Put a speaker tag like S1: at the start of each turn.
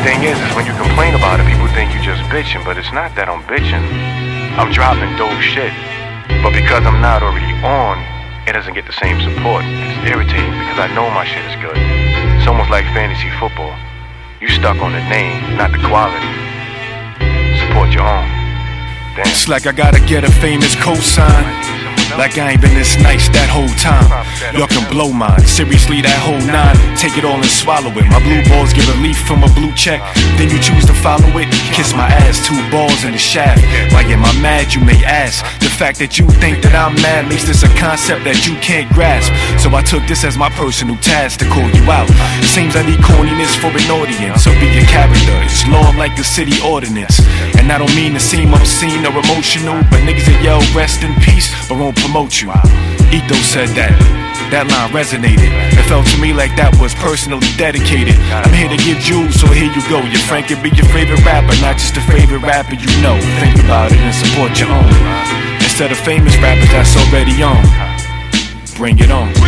S1: thing is when you complain about it, people think you just bitching, but it's not that I'm bitching. I'm dropping dope shit, but because I'm not already on, it doesn't get the same support. It's irritating because I know my shit is good. It's almost like fantasy football. You stuck on the name, not the quality. Support your own. Damn.
S2: It's like I gotta get a famous cosign. Like I ain't been this nice that whole time. Y'all can blow mine, seriously that whole nine. Take it all and swallow it. My blue balls give relief from a blue check. Then you choose to follow it. Kiss my ass, 2 balls in the shaft. Why am I mad, you may ask? The fact that you think that I'm mad makes this a concept that you can't grasp. So I took this as my personal task to call you out. It seems I need corniness for an audience, so be a character. It's law like a city ordinance. And I don't mean to seem obscene or emotional, but niggas that yell rest in peace but won't promote you. Ethos said that. That line resonated. It felt to me like that was personally dedicated. I'm here to give jewels, so here you go. Your friend can be your favorite rapper, not just a favorite rapper you know. Think about it and support your own, instead of famous rappers that's already on. Bring it on.